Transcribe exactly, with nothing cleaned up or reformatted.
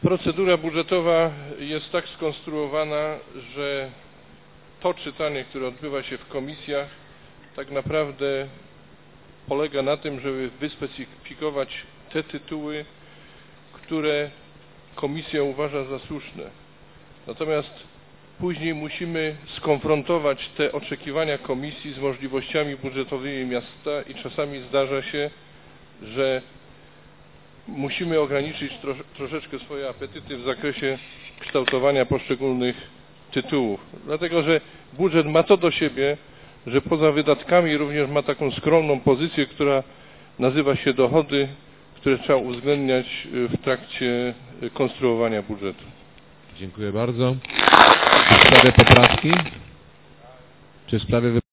Procedura budżetowa jest tak skonstruowana, że to czytanie, które odbywa się w komisjach, tak naprawdę polega na tym, żeby wyspecyfikować te tytuły, które komisja uważa za słuszne. Natomiast później musimy skonfrontować te oczekiwania komisji z możliwościami budżetowymi miasta i czasami zdarza się, że musimy ograniczyć trosz, troszeczkę swoje apetyty w zakresie kształtowania poszczególnych tytułów. Dlatego, że budżet ma to do siebie, że poza wydatkami również ma taką skromną pozycję, która nazywa się dochody, które trzeba uwzględniać w trakcie konstruowania budżetu. Dziękuję bardzo. W sprawie poprawki? Czy w sprawie